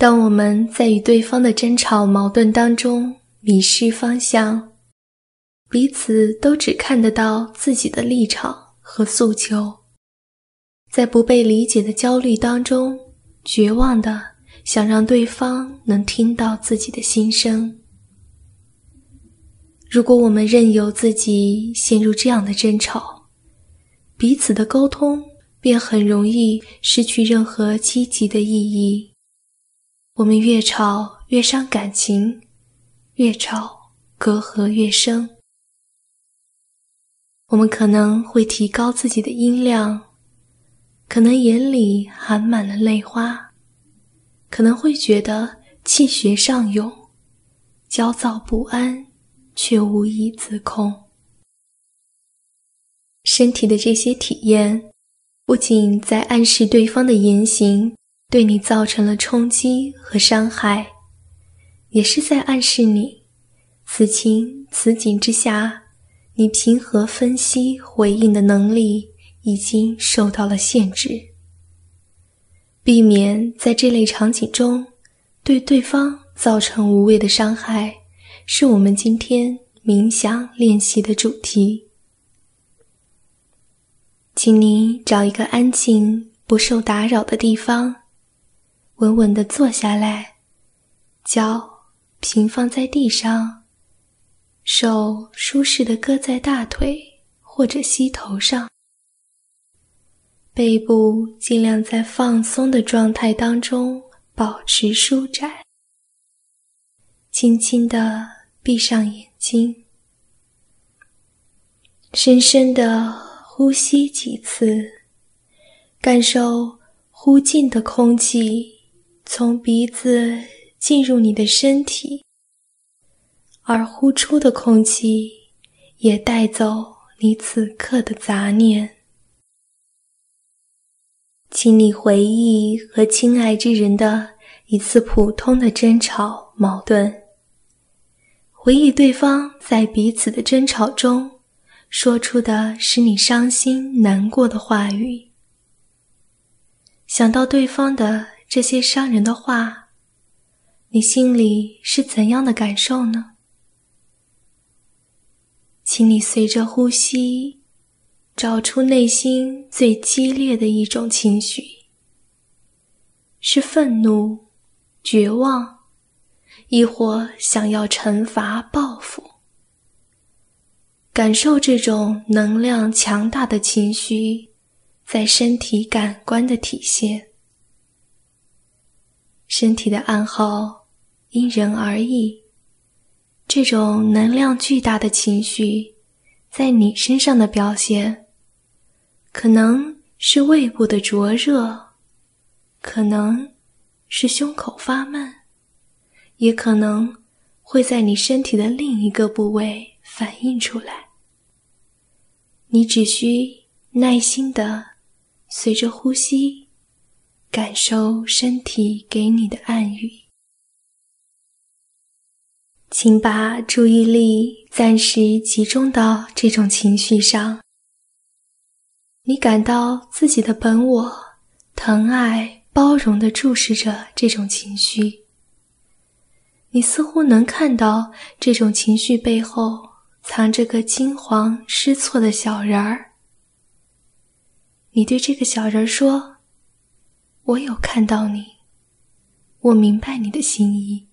当我们在与对方的争吵矛盾当中迷失方向，彼此都只看得到自己的立场和诉求，在不被理解的焦虑当中，绝望地想让对方能听到自己的心声。如果我们任由自己陷入这样的争吵，彼此的沟通便很容易失去任何积极的意义。我们越吵越伤感情，越吵隔阂越深。我们可能会提高自己的音量，可能眼里含满了泪花，可能会觉得气血上涌，焦躁不安，却无以自控。身体的这些体验，不仅在暗示对方的言行对你造成了冲击和伤害，也是在暗示你，此情此景之下，你平和分析回应的能力已经受到了限制。避免在这类场景中对对方造成无谓的伤害，是我们今天冥想练习的主题。请你找一个安静不受打扰的地方，稳稳地坐下来，脚平放在地上，手舒适地搁在大腿或者膝头上，背部尽量在放松的状态当中保持舒展，轻轻地闭上眼睛，深深地呼吸几次，感受呼进的空气从鼻子进入你的身体，而呼出的空气也带走你此刻的杂念。请你回忆和亲爱之人的一次普通的争吵矛盾，回忆对方在彼此的争吵中说出的使你伤心难过的话语。想到对方的这些伤人的话，你心里是怎样的感受呢？请你随着呼吸，找出内心最激烈的一种情绪，是愤怒、绝望，亦或想要惩罚报复。感受这种能量强大的情绪在身体感官的体现。身体的暗号因人而异，这种能量巨大的情绪在你身上的表现，可能是胃部的灼热，可能是胸口发闷，也可能会在你身体的另一个部位反映出来。你只需耐心地随着呼吸，感受身体给你的暗语。请把注意力暂时集中到这种情绪上。你感到自己的本我疼爱、包容地注视着这种情绪。你似乎能看到这种情绪背后藏着个惊慌失措的小人儿。你对这个小人说：我有看到你，我明白你的心意。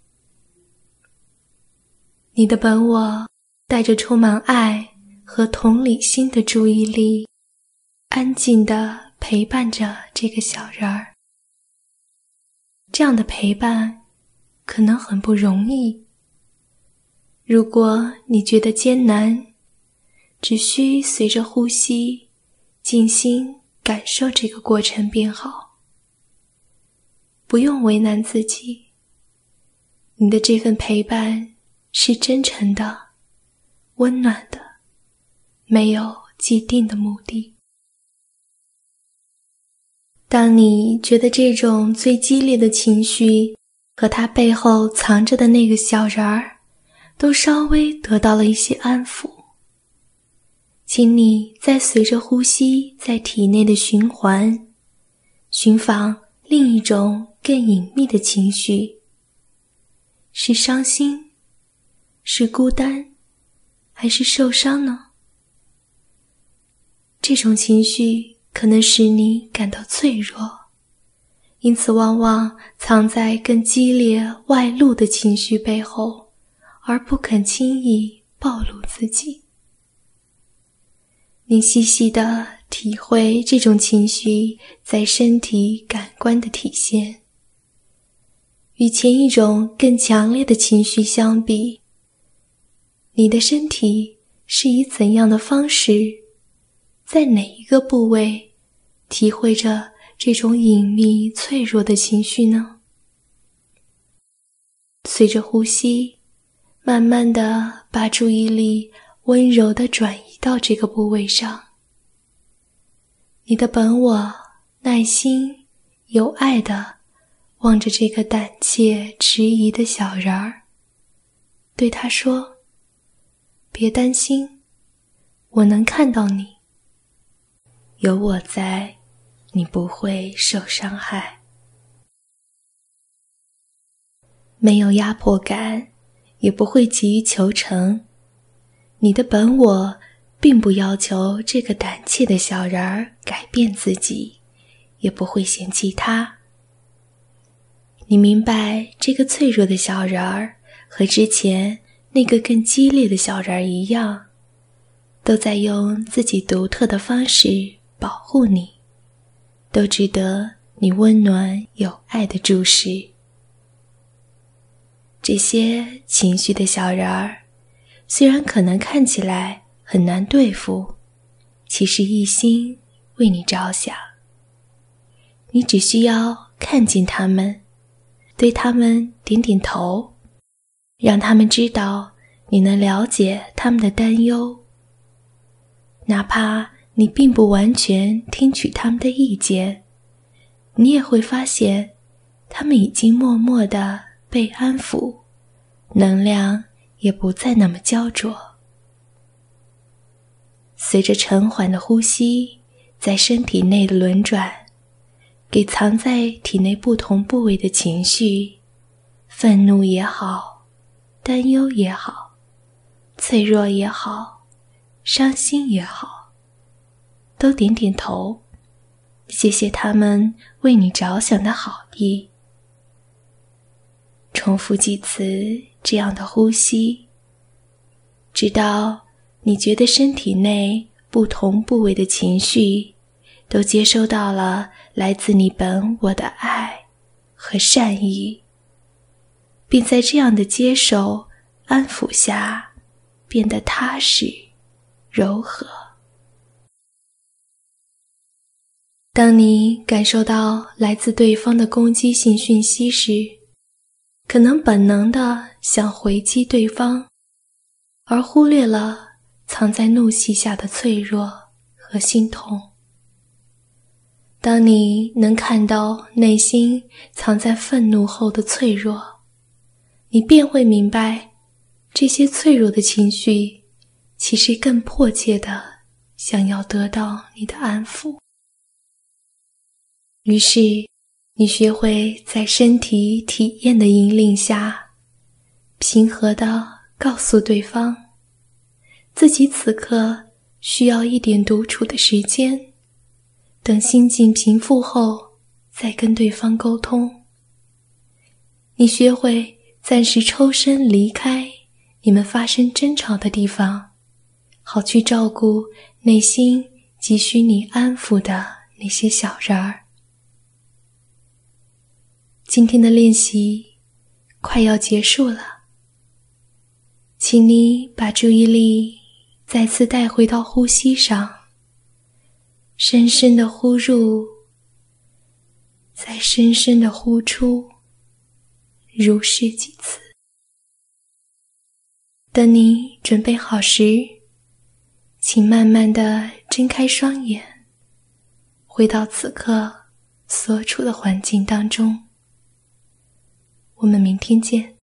你的本我带着充满爱和同理心的注意力，安静地陪伴着这个小人儿。这样的陪伴可能很不容易。如果你觉得艰难，只需随着呼吸，静心感受这个过程便好。不用为难自己，你的这份陪伴是真诚的、温暖的，没有既定的目的。当你觉得这种最激烈的情绪和它背后藏着的那个小人儿都稍微得到了一些安抚，请你再随着呼吸在体内的循环，寻访另一种更隐秘的情绪，是伤心，是孤单，还是受伤呢？这种情绪可能使你感到脆弱，因此往往藏在更激烈外露的情绪背后，而不肯轻易暴露自己。你细细地体会这种情绪在身体感官的体现。与前一种更强烈的情绪相比，你的身体是以怎样的方式，在哪一个部位体会着这种隐秘脆弱的情绪呢？随着呼吸，慢慢地把注意力温柔地转移到这个部位上。你的本我耐心有爱地望着这个胆怯迟疑的小人儿，对他说：别担心，我能看到你，有我在，你不会受伤害。没有压迫感，也不会急于求成。你的本我并不要求这个胆怯的小人儿改变自己，也不会嫌弃他。你明白这个脆弱的小人儿和之前那个更激烈的小人儿一样，都在用自己独特的方式保护你，都值得你温暖有爱的注视。这些情绪的小人儿虽然可能看起来很难对付，其实一心为你着想。你只需要看见他们，对他们点点头，让他们知道你能了解他们的担忧。哪怕你并不完全听取他们的意见，你也会发现他们已经默默地被安抚，能量也不再那么焦灼。随着沉缓的呼吸在身体内的轮转，给藏在体内不同部位的情绪，愤怒也好，担忧也好，脆弱也好，伤心也好，都点点头，谢谢他们为你着想的好意。重复几次这样的呼吸，直到你觉得身体内不同部位的情绪都接收到了来自你本我的爱和善意，并在这样的接受安抚下变得踏实柔和。当你感受到来自对方的攻击性讯息时，可能本能地想回击对方，而忽略了藏在怒气下的脆弱和心痛。当你能看到内心藏在愤怒后的脆弱，你便会明白，这些脆弱的情绪其实更迫切地想要得到你的安抚。于是，你学会在身体体验的引领下，平和地告诉对方，自己此刻需要一点独处的时间，等心境平复后再跟对方沟通。你学会暂时抽身离开你们发生争吵的地方，好去照顾内心急需你安抚的那些小人儿。今天的练习快要结束了，请你把注意力再次带回到呼吸上，深深地呼入，再深深地呼出，如是几次。等你准备好时，请慢慢地睁开双眼，回到此刻所处的环境当中。我们明天见。